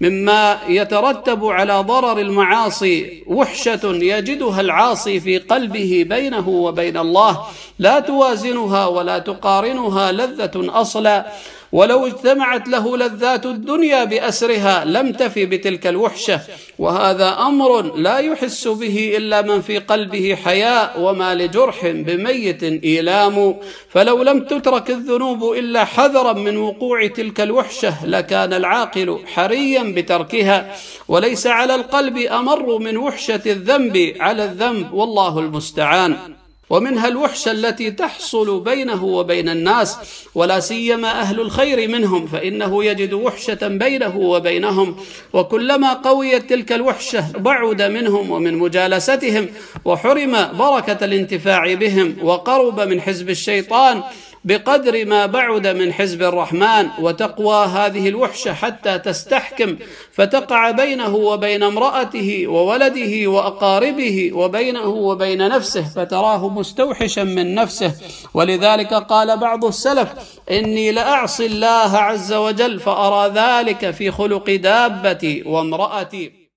مما يترتب على ضرر المعاصي وحشة يجدها العاصي في قلبه بينه وبين الله لا توازنها ولا تقارنها لذة أصلا، ولو اجتمعت له لذات الدنيا بأسرها لم تف بتلك الوحشة، وهذا أمر لا يحس به إلا من في قلبه حياء، وما لجرح بميت إيلام. فلو لم تترك الذنوب إلا حذرا من وقوع تلك الوحشة لكان العاقل حريا بتركها، وليس على القلب أمر من وحشة الذنب على الذنب، والله المستعان. ومنها الوحشة التي تحصل بينه وبين الناس، ولا سيما أهل الخير منهم، فإنه يجد وحشة بينه وبينهم، وكلما قويت تلك الوحشة بعد منهم ومن مجالستهم، وحرم بركة الانتفاع بهم، وقرب من حزب الشيطان بقدر ما بعد من حزب الرحمن. وتقوى هذه الوحشة حتى تستحكم فتقع بينه وبين امرأته وولده وأقاربه، وبينه وبين نفسه، فتراه مستوحشا من نفسه. ولذلك قال بعض السلف: إني لأعصي الله عز وجل فأرى ذلك في خلق دابتي وامرأتي.